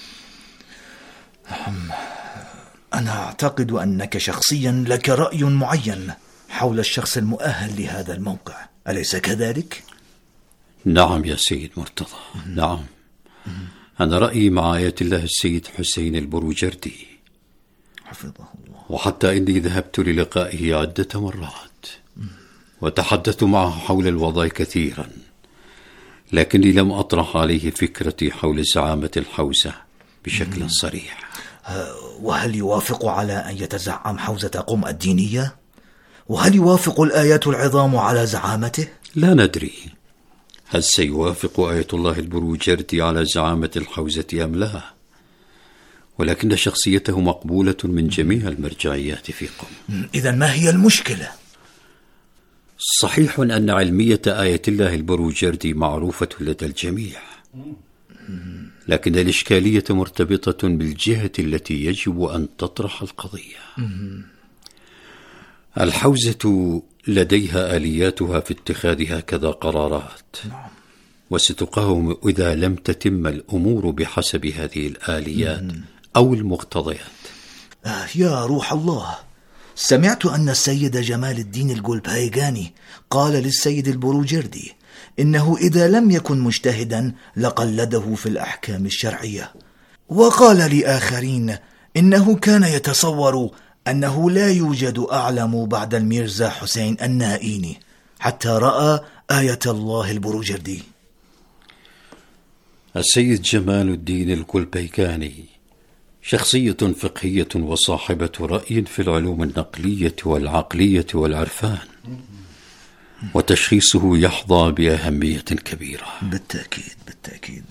أنا أعتقد أنك شخصيا لك رأي معين حول الشخص المؤهل لهذا الموقع، أليس كذلك؟ نعم يا سيد مرتضى، نعم. أنا رأيي مع آية الله السيد حسين البروجردي حفظه الله، وحتى إني ذهبت للقائه عدة مرات وتحدثت معه حول الوضع كثيرا، لكني لم أطرح عليه فكرتي حول زعامة الحوزة بشكل صريح. وهل يوافق على أن يتزعم حوزة قم الدينية؟ وهل يوافق الآيات العظام على زعامته؟ لا ندري، هل سيوافق آية الله البروجردي على زعامة الحوزة أم لا، ولكن شخصيته مقبولة من جميع المرجعيات في قم. إذن ما هي المشكلة؟ صحيح أن علمية آية الله البروجردي معروفة لدى الجميع، لكن الإشكالية مرتبطة بالجهة التي يجب أن تطرح القضية. الحوزة لديها آلياتها في اتخاذ هكذا قرارات، وستقاوم إذا لم تتم الأمور بحسب هذه الآليات أو المقتضيات. آه يا روح الله، سمعت أن السيد جمال الدين الجولبهايجاني قال للسيد البروجردي إنه إذا لم يكن مجتهدا لقلده في الأحكام الشرعية، وقال لآخرين إنه كان يتصور أنه لا يوجد أعلم بعد الميرزا حسين النائيني حتى رأى آية الله البروجردي. السيد جمال الدين الكلبيكاني شخصية فقهية وصاحبة رأي في العلوم النقلية والعقلية والعرفان، وتشخيصه يحظى بأهمية كبيرة. بالتأكيد بالتأكيد.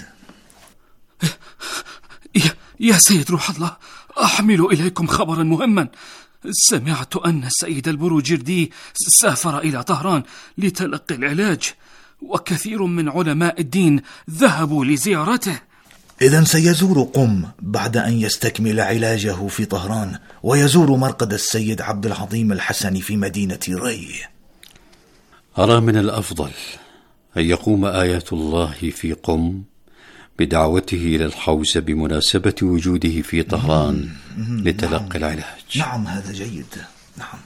يا, يا سيد روح الله، أحمل إليكم خبرا مهما. سمعت أن السيد البروجردي سافر إلى طهران لتلقي العلاج، وكثير من علماء الدين ذهبوا لزيارته. إذن سيزور قم بعد أن يستكمل علاجه في طهران، ويزور مرقد السيد عبد العظيم الحسني في مدينة ري. أرى من الأفضل أن يقوم آيات الله في قم بدعوته إلى الحوزة بمناسبة وجوده في طهران لتلقي العلاج. نعم هذا جيد. نعم.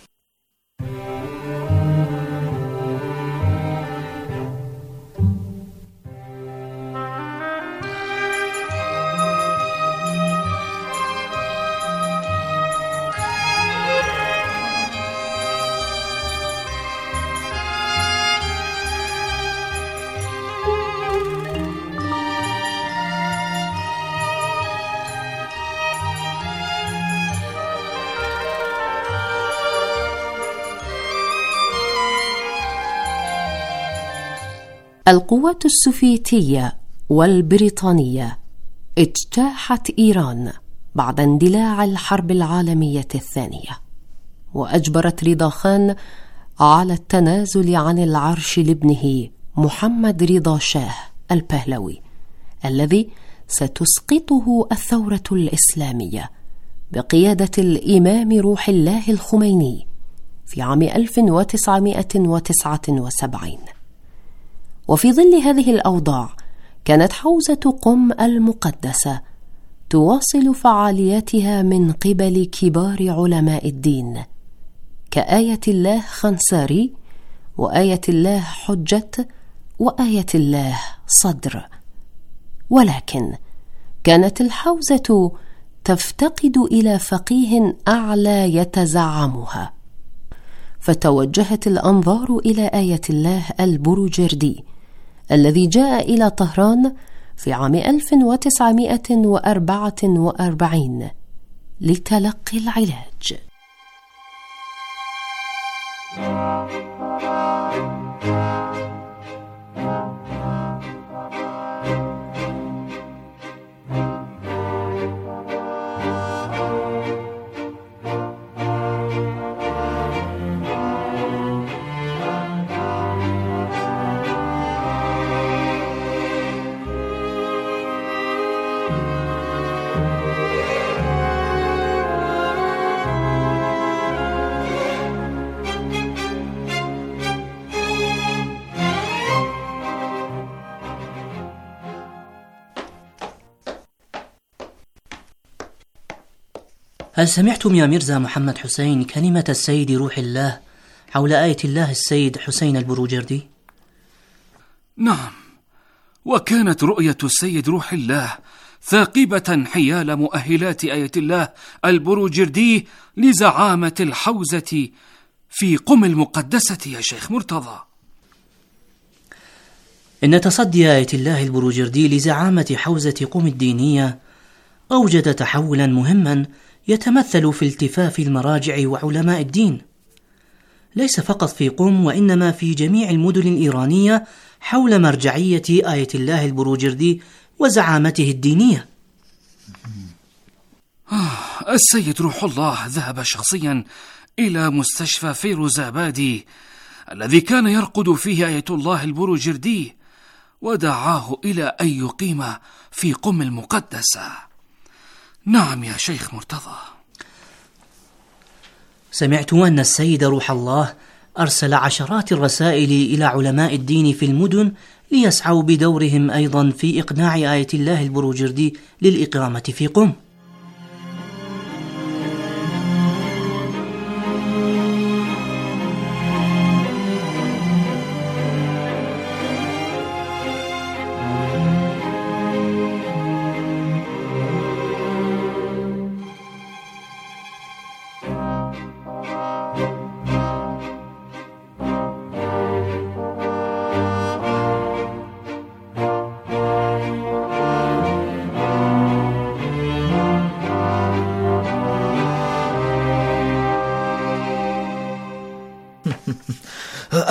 القوات السوفيتية والبريطانية اجتاحت إيران بعد اندلاع الحرب العالمية الثانية، وأجبرت رضا خان على التنازل عن العرش لابنه محمد رضا شاه البهلوي، الذي ستسقطه الثورة الإسلامية بقيادة الإمام روح الله الخميني في عام ألف وتسعمائة وتسعة وسبعين. وفي ظل هذه الأوضاع كانت حوزة قم المقدسة تواصل فعالياتها من قبل كبار علماء الدين كآية الله خنساري وآية الله حجة وآية الله صدر. ولكن كانت الحوزة تفتقد إلى فقيه أعلى يتزعمها، فتوجهت الأنظار إلى آية الله البروجردي الذي جاء إلى طهران في عام ألف وتسعمائة وأربعة وأربعين لتلقي العلاج. هل سمعتم يا ميرزا محمد حسين كلمة السيد روح الله حول آية الله السيد حسين البروجردي؟ نعم، وكانت رؤية السيد روح الله ثاقبة حيال مؤهلات آية الله البروجردي لزعامة الحوزة في قم المقدسة يا شيخ مرتضى. إن تصدي آية الله البروجردي لزعامة حوزة قم الدينية أوجد تحولا مهما يتمثل في التفاف المراجع وعلماء الدين، ليس فقط في قم وإنما في جميع المدن الإيرانية، حول مرجعية آية الله البروجردي وزعامته الدينية. آه السيد روح الله ذهب شخصيا إلى مستشفى فيروزابادي الذي كان يرقد فيه آية الله البروجردي، ودعاه إلى أن يقيم في قم المقدسة. نعم يا شيخ مرتضى. سمعت أن السيد روح الله أرسل عشرات الرسائل إلى علماء الدين في المدن ليسعوا بدورهم أيضا في إقناع آية الله البروجردي للإقامة في قم.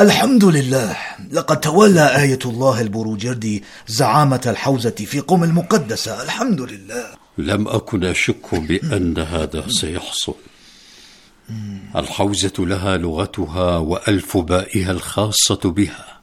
الحمد لله، لقد تولى آية الله البروجردي زعامة الحوزة في قم المقدسة. الحمد لله. لم أكن أشك بأن هذا سيحصل. الحوزة لها لغتها وألفبائها الخاصة بها.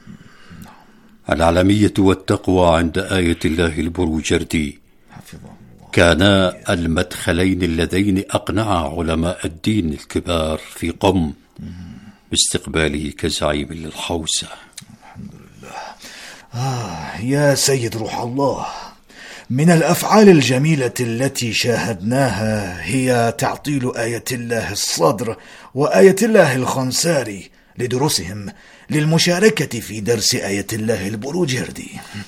العلمية والتقوى عند آية الله البروجردي كانا المدخلين اللذين أقنعا علماء الدين الكبار في قم باستقباله كزعيم للحوزة. الحمد لله. آه يا سيد روح الله، من الأفعال الجميلة التي شاهدناها هي تعطيل آية الله الصدر وآية الله الخنساري لدروسهم للمشاركة في درس آية الله البروجردي.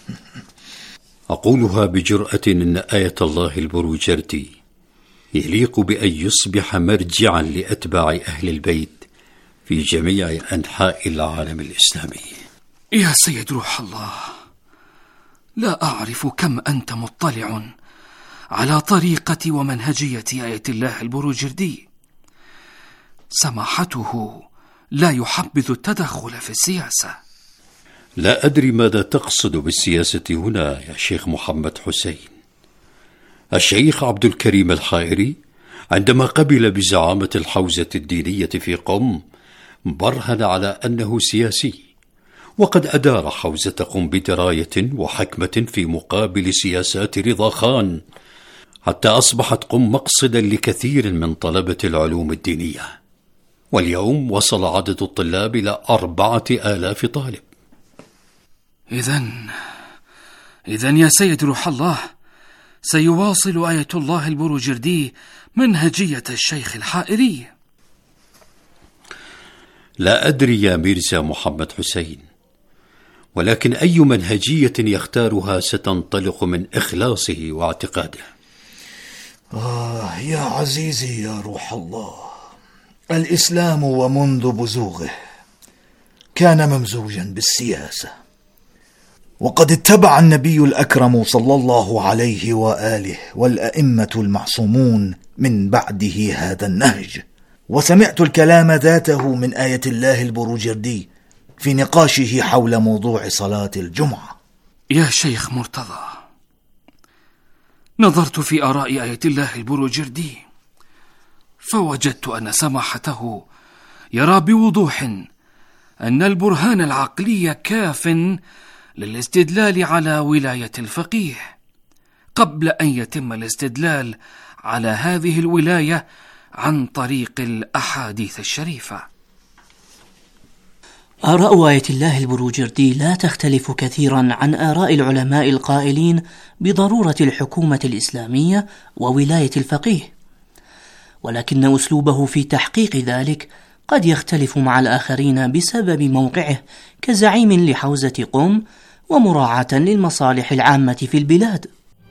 أقولها بجرأة إن آية الله البروجردي يليق بأن يصبح مرجعا لأتباع أهل البيت في جميع أنحاء العالم الإسلامي. يا سيد روح الله، لا أعرف كم أنت مطلع على طريقة ومنهجية آية الله البروجردي. سماحته لا يحبذ التدخل في السياسة. لا أدري ماذا تقصد بالسياسة هنا يا شيخ محمد حسين. الشيخ عبد الكريم الحائري عندما قبل بزعامة الحوزة الدينية في قم برهن على أنه سياسي، وقد أدار حوزة قم بدراية وحكمة في مقابل سياسات رضا خان، حتى أصبحت قم مقصدا لكثير من طلبة العلوم الدينية، واليوم وصل عدد الطلاب إلى أربعة آلاف طالب. إذن إذن يا سيد روح الله، سيواصل آية الله البروجردي منهجية الشيخ الحائري. لا أدري يا ميرزا محمد حسين، ولكن أي منهجية يختارها ستنطلق من إخلاصه واعتقاده. آه يا عزيزي يا روح الله، الإسلام ومنذ بزوغه كان ممزوجا بالسياسة، وقد اتبع النبي الأكرم صلى الله عليه وآله والأئمة المعصومون من بعده هذا النهج. وسمعت الكلام ذاته من آية الله البروجردي في نقاشه حول موضوع صلاة الجمعة. يا شيخ مرتضى، نظرت في آراء آية الله البروجردي فوجدت أن سماحته يرى بوضوح أن البرهان العقلي كاف للاستدلال على ولاية الفقيه قبل أن يتم الاستدلال على هذه الولاية عن طريق الأحاديث الشريفة. آراء آية الله البروجردي لا تختلف كثيرا عن آراء العلماء القائلين بضرورة الحكومة الإسلامية وولاية الفقيه، ولكن أسلوبه في تحقيق ذلك قد يختلف مع الآخرين بسبب موقعه كزعيم لحوزة قم ومراعاة للمصالح العامة في البلاد.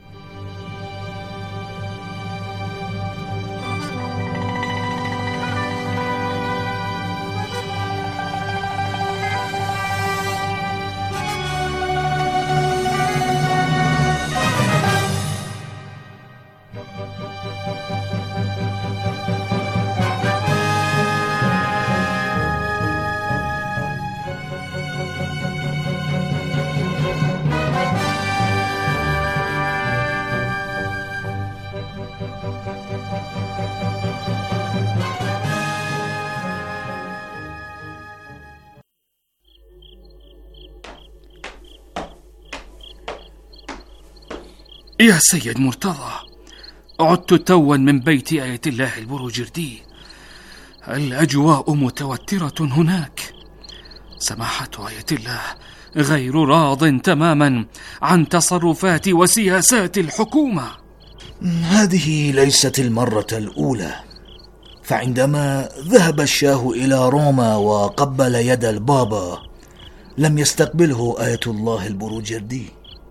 يا سيد مرتضى، عدت توا من بيت آية الله البروجردي. الأجواء متوترة هناك. سماحة آية الله غير راض تماما عن تصرفات وسياسات الحكومة. هذه ليست المرة الأولى، فعندما ذهب الشاه إلى روما وقبل يد البابا لم يستقبله آية الله البروجردي،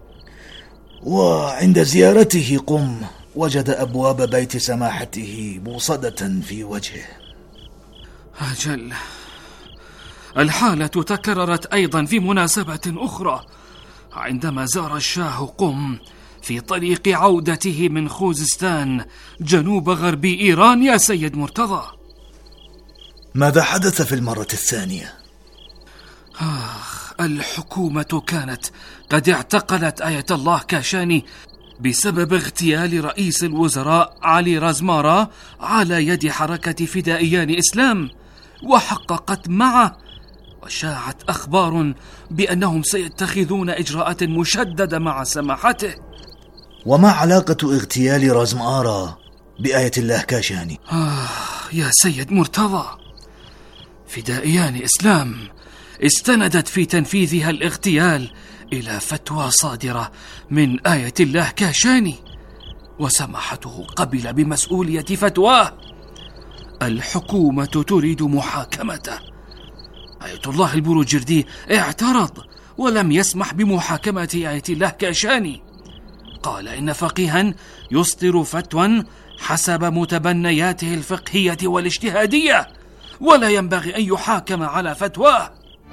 وعند زيارته قم وجد أبواب بيت سماحته موصدة في وجهه. أجل، الحالة تكررت أيضا في مناسبة أخرى عندما زار الشاه قم في طريق عودته من خوزستان جنوب غرب إيران. يا سيد مرتضى، ماذا حدث في المرة الثانية؟ آخ، الحكومة كانت قد اعتقلت آية الله كاشاني بسبب اغتيال رئيس الوزراء علي رازمارا على يد حركة فدائيان إسلام، وحققت معه، وشاعت أخبار بأنهم سيتخذون إجراءات مشددة مع سماحته. وما علاقة اغتيال رازمارا بآية الله كاشاني؟ آه يا سيد مرتضى، فدائيان إسلام استندت في تنفيذها الاغتيال إلى فتوى صادرة من آية الله كاشاني، وسماحته قبل بمسؤولية فتواه. الحكومة تريد محاكمته. آية الله البروجردي اعترض ولم يسمح بمحاكمة آية الله كاشاني. قال إن فقيها يصدر فتوى حسب متبنياته الفقهية والاجتهادية ولا ينبغي أن يحاكم على فتواه.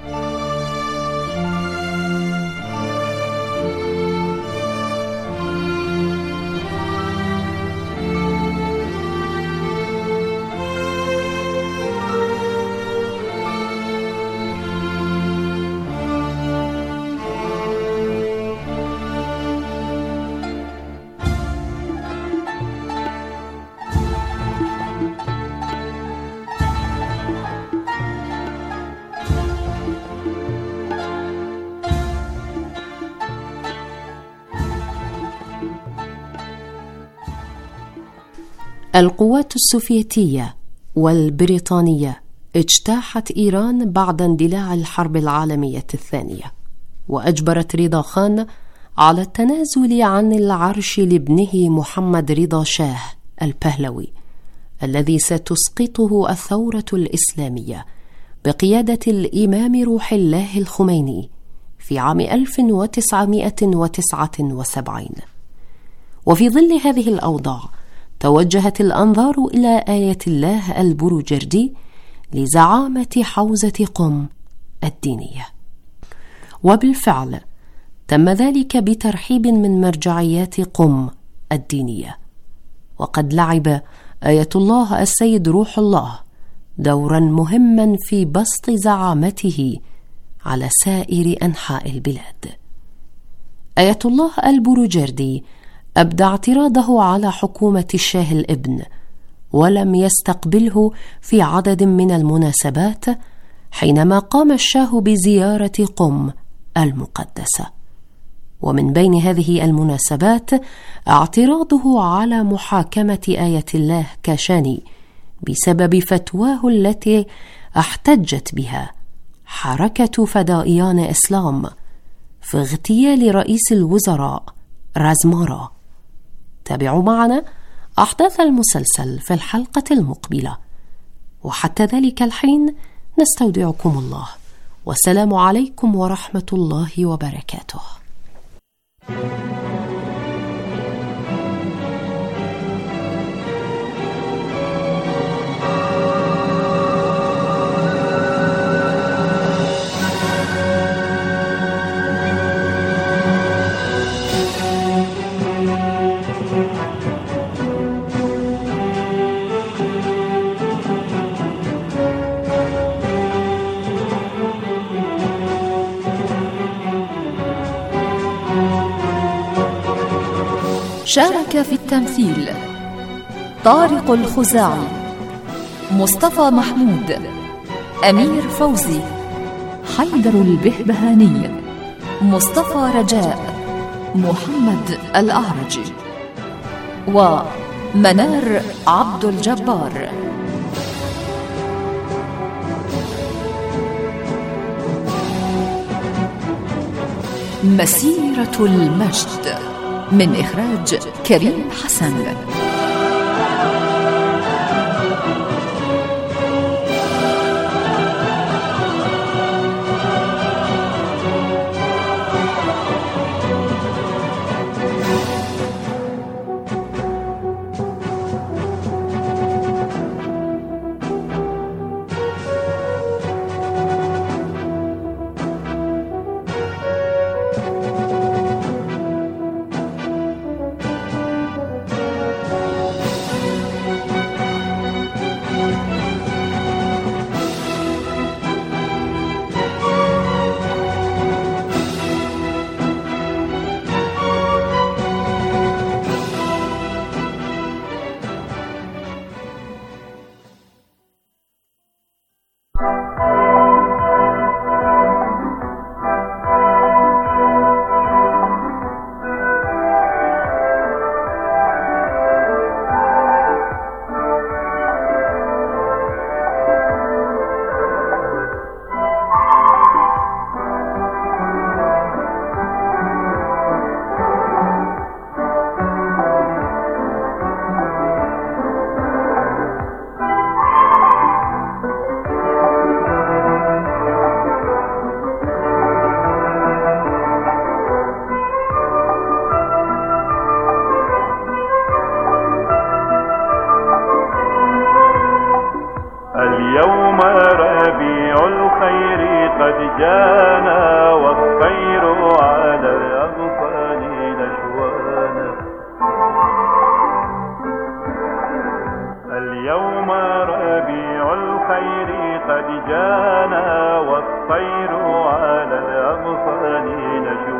القوات السوفيتية والبريطانية اجتاحت إيران بعد اندلاع الحرب العالمية الثانية، وأجبرت رضا خان على التنازل عن العرش لابنه محمد رضا شاه البهلوي الذي ستسقطه الثورة الإسلامية بقيادة الإمام روح الله الخميني في عام ألف وتسعمائة وتسعة وسبعين. وفي ظل هذه الأوضاع توجهت الأنظار إلى آية الله البروجردي لزعامة حوزة قم الدينية، وبالفعل تم ذلك بترحيب من مرجعيات قم الدينية. وقد لعب آية الله السيد روح الله دورا مهما في بسط زعامته على سائر أنحاء البلاد. آية الله البروجردي أبدى اعتراضه على حكومة الشاه الابن، ولم يستقبله في عدد من المناسبات حينما قام الشاه بزيارة قم المقدسة. ومن بين هذه المناسبات اعتراضه على محاكمة آية الله كاشاني بسبب فتواه التي احتجت بها حركة فدائيان إسلام في اغتيال رئيس الوزراء رازمارا. تابعوا معنا أحداث المسلسل في الحلقة المقبلة، وحتى ذلك الحين نستودعكم الله، والسلام عليكم ورحمة الله وبركاته. شارك في التمثيل طارق الخزاعي، مصطفى محمود، أمير فوزي، حيدر البهبهاني، مصطفى رجاء، محمد الأعرجي، ومنار عبد الجبار. مسيرة المجد من إخراج كريم حسن.